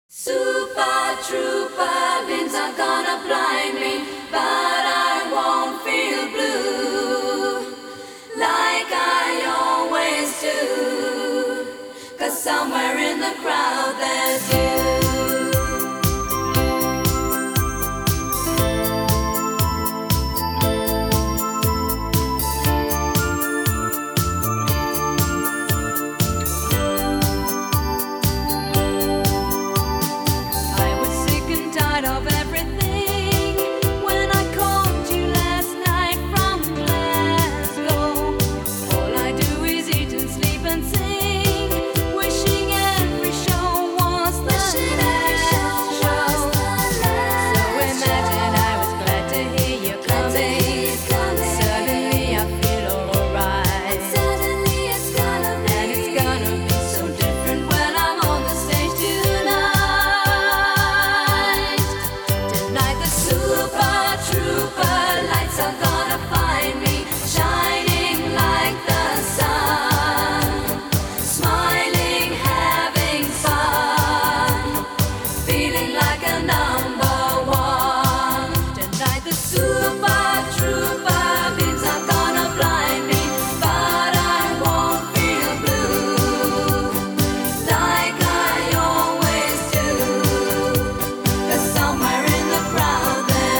Super trooper beams are gonna blind me, but I won't feel blue like I always do, 'cause somewhere in the crowd there's you. Of everything when I called you last night from Glasgow. All I do is eat and sleep and sing, wishing every show was the last show. So imagine I was glad to hear you coming. Suddenly I feel alright. Suddenly it's gonna be, and it's gonna be so different when I'm on the stage tonight. Super trooper lights are gonna find me, shining like the sun, smiling, having fun, feeling like a number one. Tonight the super trooper beams are gonna blind me, but I won't feel blue like I always do, 'cause somewhere in the crowd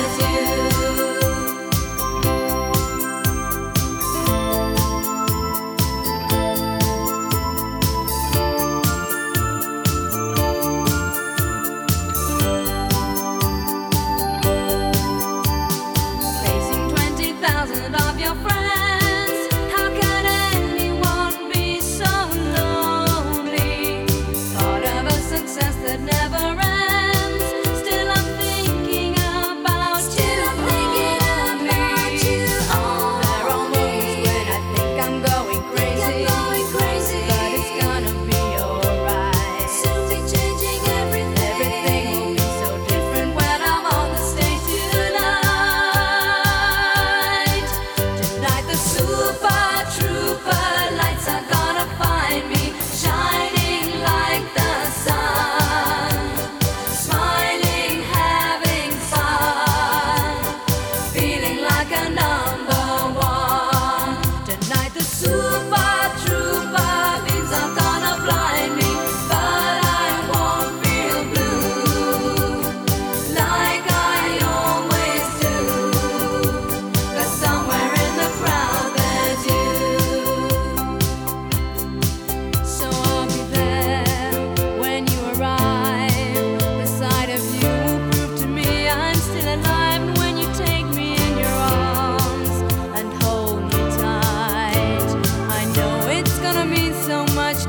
of your friends, how can anyone be so lonely? Part of a success that never ends. Still I'm thinking about you only. There are moments when I think I'm going crazy, but it's gonna be alright. Soon be changing everything. Everything will be so different when I'm on the stage tonight. Tonight the super trooper lights are gonna find me, shining like the sun, smiling, having fun, feeling like a number one. Tonight the super trooper beams are gonna blind me, but I won't feel blue like I always do, 'cause somewhere in the crowd there's you. So I'll be there when you arrive. The sight of you will prove to me I'm still alive. And when you take me in your arms and hold me tight, I know it's gonna mean so much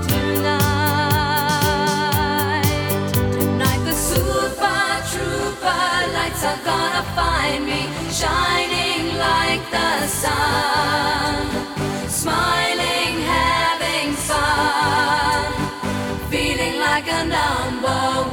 tonight. Tonight the super trooper lights are gonna find me, shining like the sun, smiling, having fun, feeling like a number one.